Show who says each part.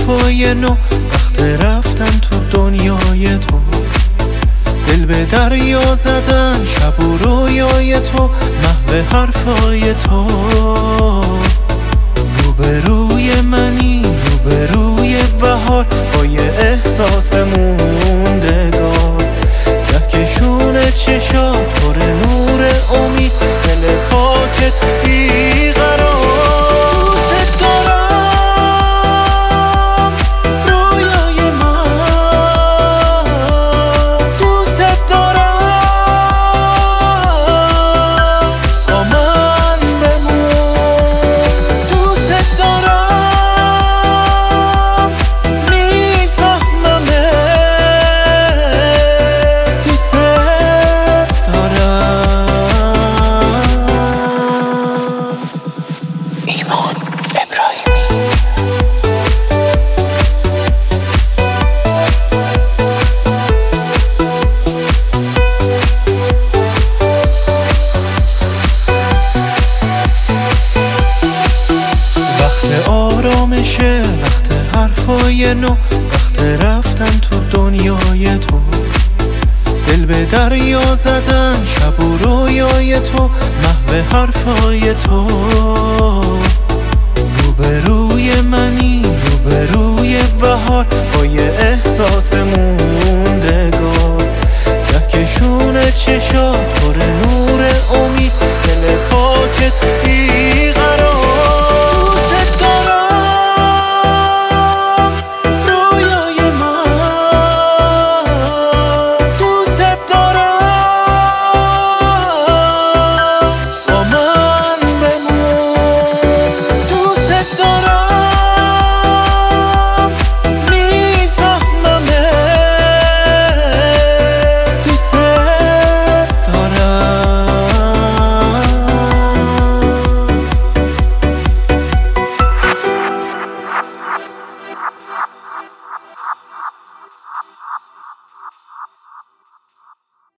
Speaker 1: حرفای نو، وقت رفتن تو دنیای تو. دل به دریا زدن شب و رویای تو، محو حرفای تو. روبروی منی روبروی بهار، با یه احساس موندگار. کهکشون چشات پر نور امید، دل پاکت بیقرار. دوست دارم رویای من، دوست دارم با من بمون. دوست دارم میفهممه، دوست ایمان ابراهیمی. وقت آرامشه، وقت حرفای نو، وقت رفتن تو دنیای تو. دل به دریا زدن شب و رویای تو، محو حرفای تو.